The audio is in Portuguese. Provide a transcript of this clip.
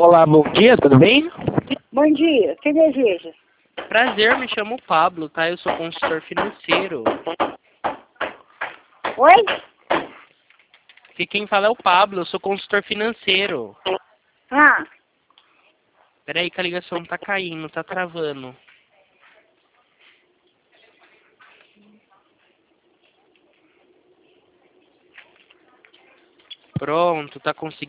Olá, bom dia, tudo bem? Bom dia, o que deseja? Prazer, me chamo Pablo, tá? Eu sou consultor financeiro. Oi? E quem fala é o Pablo, eu sou consultor financeiro. Ah, Peraí que a ligação tá caindo, tá travando. Pronto, tá conseguindo.